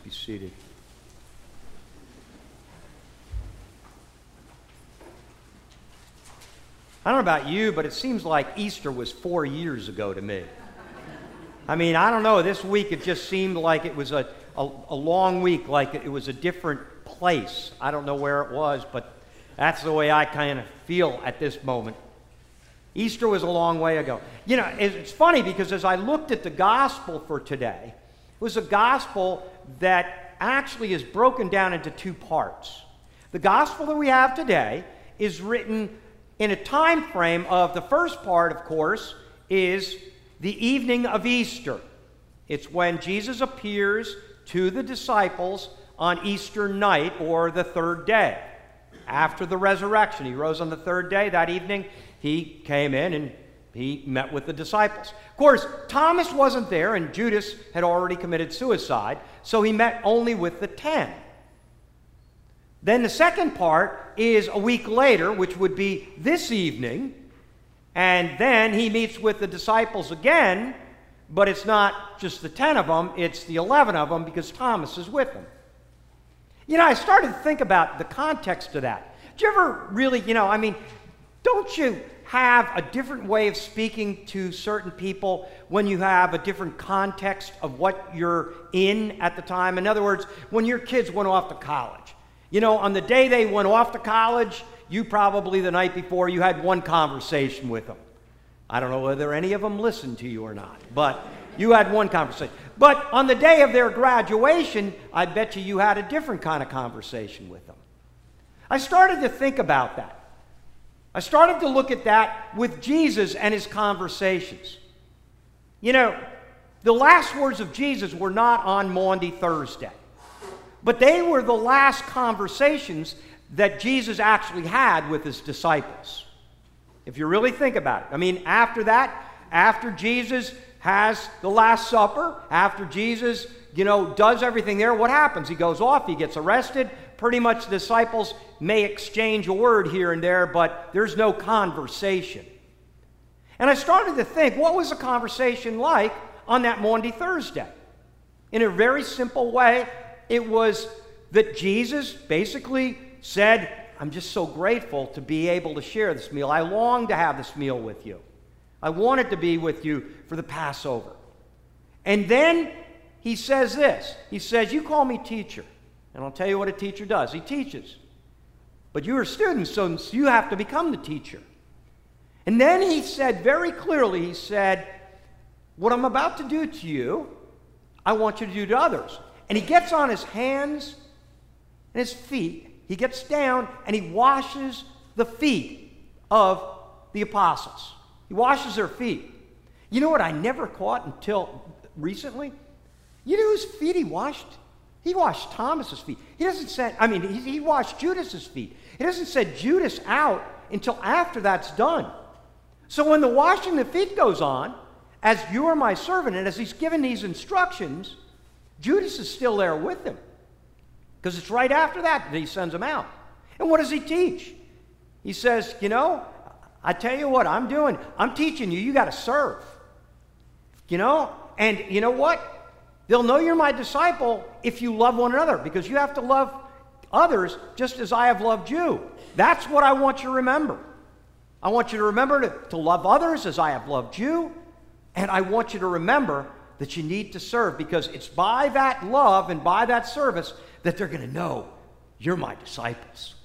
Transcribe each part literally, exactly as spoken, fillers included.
Be seated. I don't know about you, but it seems like Easter was four years ago to me. I mean, I don't know, this week it just seemed like it was a, a, a long week, like it was a different place. I don't know where it was, but that's the way I kind of feel at this moment. Easter was a long way ago. You know, it's funny because as I looked at the gospel for today, it was a gospel that actually is broken down into two parts. The gospel that we have today is written in a time frame of, the first part, of course, is the evening of Easter. It's when Jesus appears to the disciples on Easter night, or the third day, after the resurrection. He rose on the third day. That evening, he came in and he met with the disciples. Of course, Thomas wasn't there, and Judas had already committed suicide, so he met only with the ten. Then the second part is a week later, which would be this evening, and then he meets with the disciples again, but it's not just the ten of them, it's the eleven of them, because Thomas is with them. You know, I started to think about the context of that. Do you ever really, you know, I mean, don't you have a different way of speaking to certain people when you have a different context of what you're in at the time? In other words, when your kids went off to college, you know, on the day they went off to college, you probably the night before, you had one conversation with them. I don't know whether any of them listened to you or not, but you had one conversation. But on the day of their graduation, I bet you you had a different kind of conversation with them. I started to think about that. I started to look at that with Jesus and his conversations. You know, the last words of Jesus were not on Maundy Thursday, but they were the last conversations that Jesus actually had with his disciples. If you really think about it. I mean, after that, after Jesus has the Last Supper, after Jesus, you know, does everything there, what happens? He goes off, he gets arrested. Pretty much the disciples may exchange a word here and there, but there's no conversation. And I started to think, what was the conversation like on that Maundy Thursday? In a very simple way, it was that Jesus basically said, I'm just so grateful to be able to share this meal. I long to have this meal with you. I wanted to be with you for the Passover. And then he says this. He says, you call me teacher. And I'll tell you what a teacher does. He teaches. But you are students, so you have to become the teacher. And then he said very clearly, he said, what I'm about to do to you, I want you to do to others. And he gets on his hands and his feet. He gets down and he washes the feet of the apostles. He washes their feet. You know what I never caught until recently? You know whose feet he washed? He washed Thomas's feet. He doesn't say, I mean, he, he washed Judas's feet. He doesn't set Judas out until after that's done. So when the washing the feet goes on, as you are my servant, and as he's given these instructions, Judas is still there with him. Because it's right after that that he sends him out. And what does he teach? He says, you know, I tell you what I'm doing. I'm teaching you, you got to serve. You know, and you know what? They'll know you're my disciple if you love one another, because you have to love others just as I have loved you. That's what I want you to remember. I want you to remember to, to love others as I have loved you, and I want you to remember that you need to serve, because it's by that love and by that service that they're going to know you're my disciples.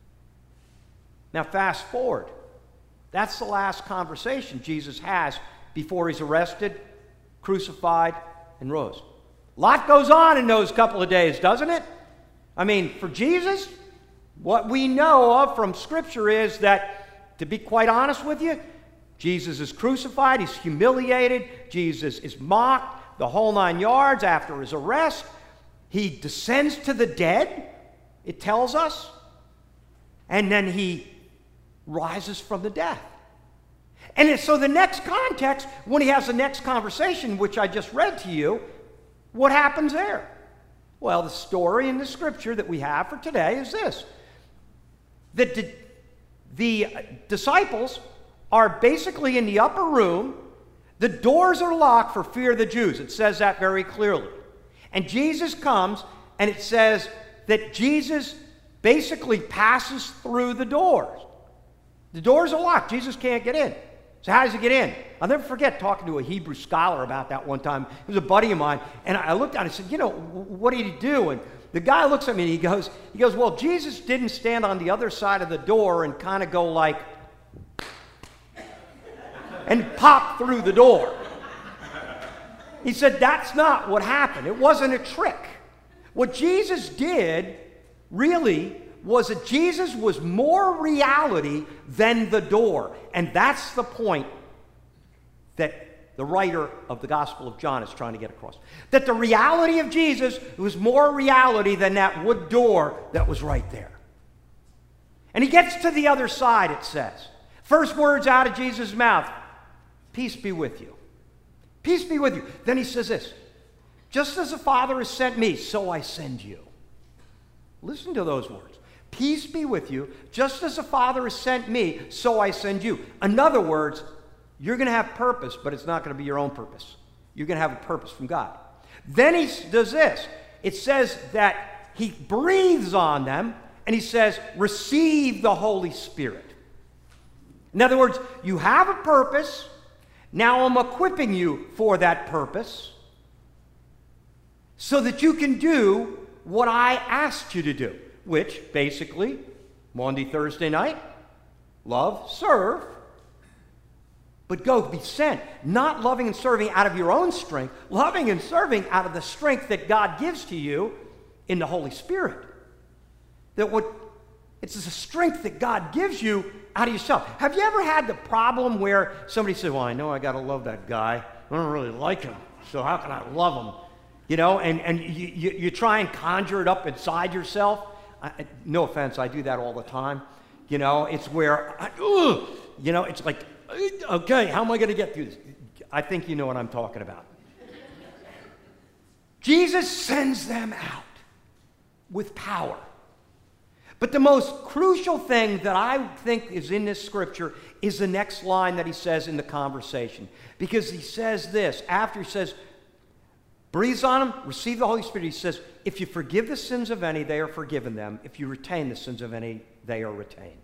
Now fast forward. That's the last conversation Jesus has before he's arrested, crucified, and rose. A lot goes on in those couple of days, doesn't it? I mean, for Jesus, what we know of from Scripture is that, to be quite honest with you, Jesus is crucified, he's humiliated, Jesus is mocked, the whole nine yards after his arrest. He descends to the dead, it tells us, and then he rises from the death. And so the next context, when he has the next conversation, which I just read to you, what happens there? Well, the story in the Scripture that we have for today is this. That the, the disciples are basically in the upper room. The doors are locked for fear of the Jews. It says that very clearly. And Jesus comes, and it says that Jesus basically passes through the doors. The doors are locked. Jesus can't get in. So how does he get in? I'll never forget talking to a Hebrew scholar about that one time. He was a buddy of mine, and I looked at him and said, you know, what did he do? And the guy looks at me and he goes, he goes, well, Jesus didn't stand on the other side of the door and kind of go like, and pop through the door. He said, that's not what happened. It wasn't a trick. What Jesus did really was that Jesus was more reality than the door. And that's the point that the writer of the Gospel of John is trying to get across. That the reality of Jesus was more reality than that wood door that was right there. And he gets to the other side, it says. First words out of Jesus' mouth, peace be with you. Peace be with you. Then he says this, just as the Father has sent me, so I send you. Listen to those words. Peace be with you. Just as the Father has sent me, so I send you. In other words, you're going to have purpose, but it's not going to be your own purpose. You're going to have a purpose from God. Then he does this. It says that he breathes on them, and he says, receive the Holy Spirit. In other words, you have a purpose. Now I'm equipping you for that purpose so that you can do what I asked you to do, which basically, Maundy Thursday night, love, serve, but go be sent. Not loving and serving out of your own strength, loving and serving out of the strength that God gives to you in the Holy Spirit. That what it's the strength that God gives you out of yourself. Have you ever had the problem where somebody said, well, I know I got to love that guy. I don't really like him, so how can I love him? You know, and, and you, you, you try and conjure it up inside yourself. I, no offense, I do that all the time. You know, it's where, I, ugh, you know, it's like, okay, how am I going to get through this? I think you know what I'm talking about. Jesus sends them out with power. But the most crucial thing that I think is in this scripture is the next line that he says in the conversation. Because he says this, after he says, breathes on them, receive the Holy Spirit, he says, if you forgive the sins of any, they are forgiven them. If you retain the sins of any, they are retained.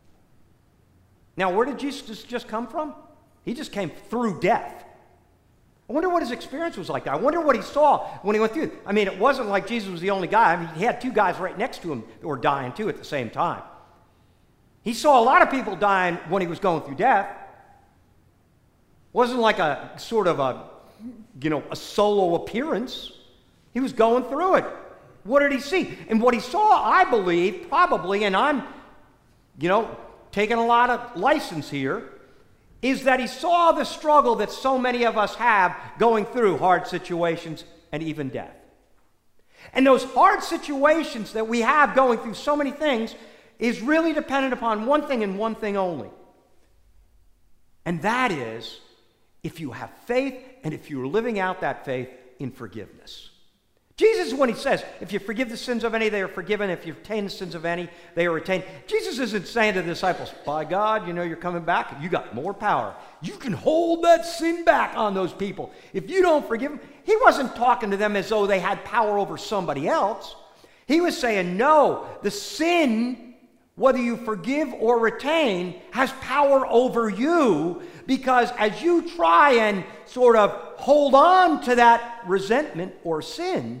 Now, where did Jesus just come from? He just came through death. I wonder what his experience was like. I wonder what he saw when he went through. I mean, it wasn't like Jesus was the only guy. I mean, he had two guys right next to him that were dying too at the same time. He saw a lot of people dying when he was going through death. It wasn't like a sort of a, you know, a solo appearance. He was going through it. What did he see? And what he saw, I believe, probably, and I'm, you know, taking a lot of license here, is that he saw the struggle that so many of us have going through hard situations and even death. And those hard situations that we have going through so many things is really dependent upon one thing and one thing only. And that is, if you have faith and if you're living out that faith in forgiveness. Jesus, when he says, if you forgive the sins of any, they are forgiven. If you retain the sins of any, they are retained. Jesus isn't saying to the disciples, by God, you know, you're coming back. You got more power. You can hold that sin back on those people. If you don't forgive them, he wasn't talking to them as though they had power over somebody else. He was saying, no, the sin, whether you forgive or retain, has power over you, because as you try and sort of hold on to that resentment or sin,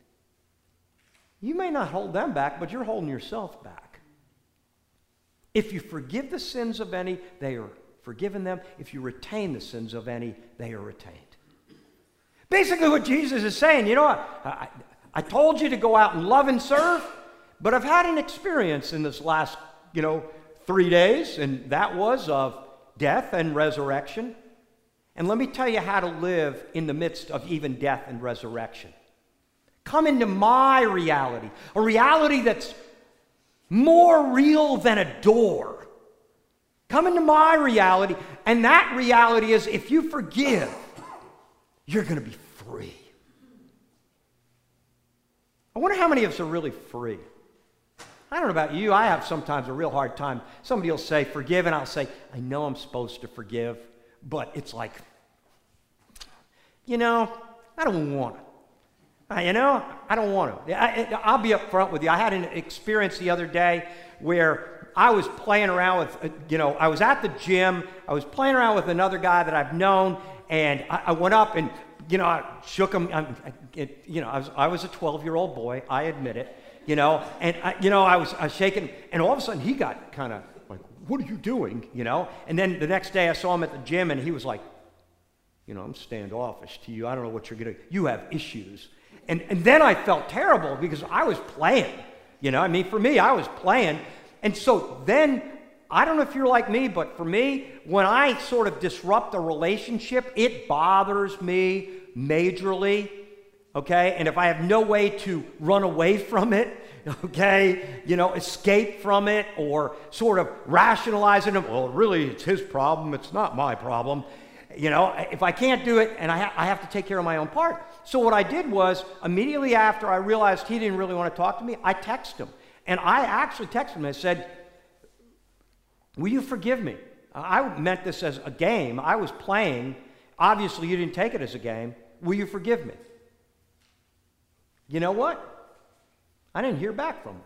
you may not hold them back, but you're holding yourself back. If you forgive the sins of any, they are forgiven them. If you retain the sins of any, they are retained. Basically what Jesus is saying, you know what, I, I told you to go out and love and serve, but I've had an experience in this last, you know, three days, and that was of death and resurrection. And let me tell you how to live in the midst of even death and resurrection. Come into my reality, a reality that's more real than a door. Come into my reality, and that reality is if you forgive, you're going to be free. I wonder how many of us are really free. I don't know about you, I have sometimes a real hard time. Somebody will say, forgive, and I'll say, I know I'm supposed to forgive, but it's like, you know, I don't want to. I, you know, I don't want to. I, I'll be up front with you. I had an experience the other day where I was playing around with, you know, I was at the gym. I was playing around with another guy that I've known, and I, I went up and, you know, I shook him. I, it, you know, I was, I was a twelve-year-old boy. I admit it. You know, and, I, you know, I was, I was shaking, and all of a sudden he got kind of like, what are you doing, you know? And then the next day I saw him at the gym, and he was like, you know, I'm standoffish to you. I don't know what you're going to do. You have issues. And, and then I felt terrible because I was playing, you know? I mean, for me, I was playing. And so then, I don't know if you're like me, but for me, when I sort of disrupt a relationship, it bothers me majorly. Okay, and if I have no way to run away from it, okay, you know, escape from it or sort of rationalizing it, well, really, it's his problem, it's not my problem. You know, if I can't do it and I, ha- I have to take care of my own part. So what I did was, immediately after I realized he didn't really want to talk to me, I texted him. And I actually texted him and said, will you forgive me? I meant this as a game. I was playing. Obviously, you didn't take it as a game. Will you forgive me? You know what? I didn't hear back from him.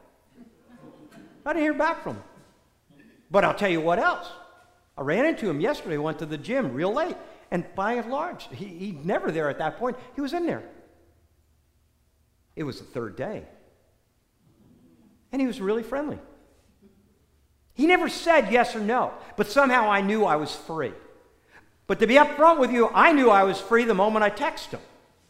I didn't hear back from him. But I'll tell you what else. I ran into him yesterday, went to the gym real late, and by and large, he, he's never there at that point. He was in there. It was the third day. And he was really friendly. He never said yes or no, but somehow I knew I was free. But to be upfront with you, I knew I was free the moment I texted him.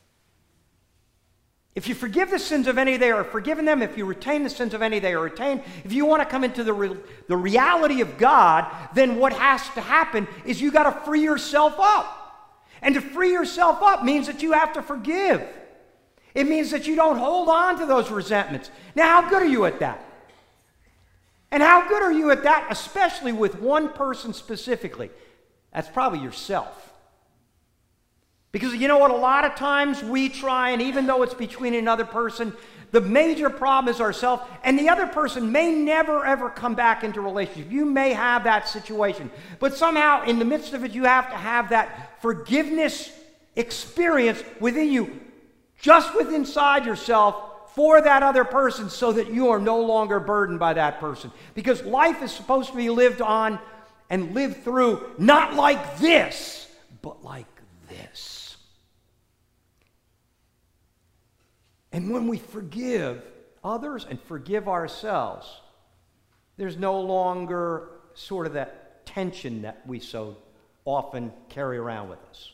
If you forgive the sins of any, they are forgiven them. If you retain the sins of any, they are retained. If you want to come into the, re- the reality of God, then what has to happen is you got to free yourself up. And to free yourself up means that you have to forgive. It means that you don't hold on to those resentments. Now, how good are you at that? And how good are you at that, especially with one person specifically? That's probably yourself. Because you know what, a lot of times we try, and even though it's between another person, the major problem is ourselves, and the other person may never ever come back into relationship. You may have that situation, but somehow in the midst of it, you have to have that forgiveness experience within you, just within inside yourself, for that other person, so that you are no longer burdened by that person. Because life is supposed to be lived on and lived through, not like this, but like this. And when we forgive others and forgive ourselves, there's no longer sort of that tension that we so often carry around with us.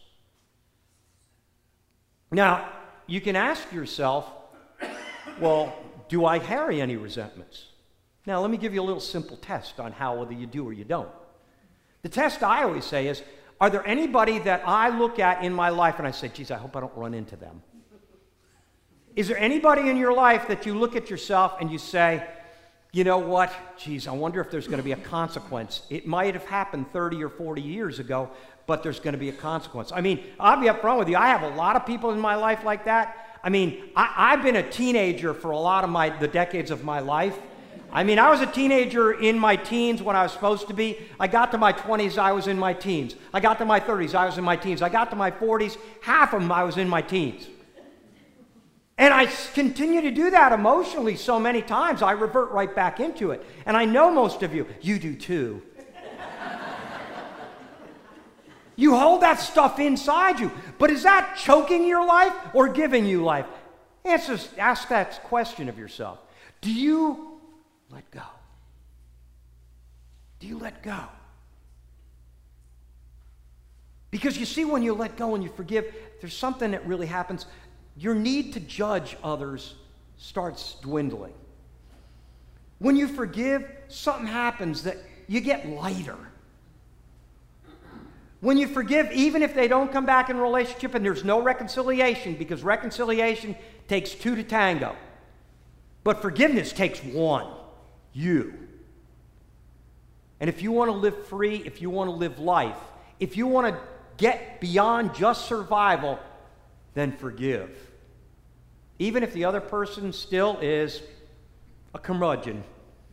Now, you can ask yourself, well, do I carry any resentments? Now, let me give you a little simple test on how whether you do or you don't. The test I always say is, are there anybody that I look at in my life and I say, geez, I hope I don't run into them? Is there anybody in your life that you look at yourself and you say, you know what, geez, I wonder if there's going to be a consequence. It might have happened thirty or forty years ago, but there's going to be a consequence. I mean, I'll be upfront with you. I have a lot of people in my life like that. I mean, I, I've been a teenager for a lot of my the decades of my life. I mean, I was a teenager in my teens when I was supposed to be. I got to my twenties, I was in my teens. I got to my thirties, I was in my teens. I got to my forties, half of them I was in my teens. And I continue to do that emotionally so many times, I revert right back into it. And I know most of you, you do too. You hold that stuff inside you. But is that choking your life or giving you life? Answer, ask that question of yourself. Do you let go? Do you let go? Because you see, when you let go and you forgive, there's something that really happens. Your need to judge others starts dwindling. When you forgive, something happens that you get lighter. When you forgive, even if they don't come back in a relationship and there's no reconciliation, because reconciliation takes two to tango, but forgiveness takes one, you. And if you want to live free, if you want to live life, if you want to get beyond just survival, then forgive. Even if the other person still is a curmudgeon.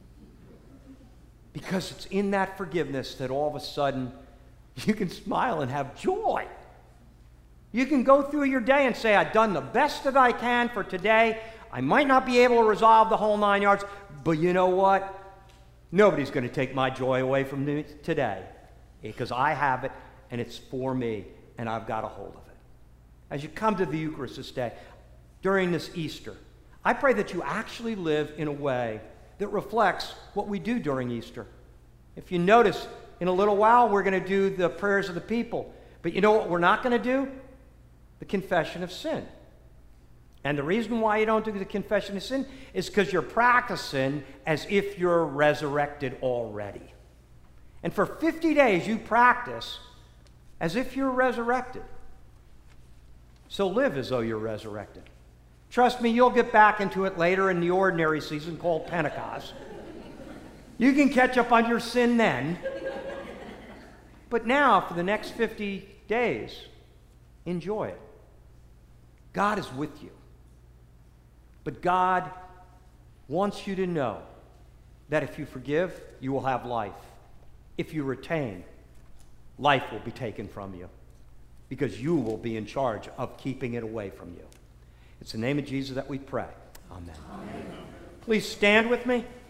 Because it's in that forgiveness that all of a sudden you can smile and have joy. You can go through your day and say, I've done the best that I can for today. I might not be able to resolve the whole nine yards, but you know what? Nobody's going to take my joy away from me today because I have it and it's for me and I've got a hold of it. As you come to the Eucharist this day, during this Easter, I pray that you actually live in a way that reflects what we do during Easter. If you notice, in a little while, we're going to do the prayers of the people. But you know what we're not going to do? The confession of sin. And the reason why you don't do the confession of sin is because you're practicing as if you're resurrected already. And for fifty days, you practice as if you're resurrected. So live as though you're resurrected. Trust me, you'll get back into it later in the ordinary season called Pentecost. You can catch up on your sin then. But now, for the next fifty days, enjoy it. God is with you. But God wants you to know that if you forgive, you will have life. If you retain, life will be taken from you because you will be in charge of keeping it away from you. It's in the name of Jesus that we pray. Amen. Amen. Please stand with me.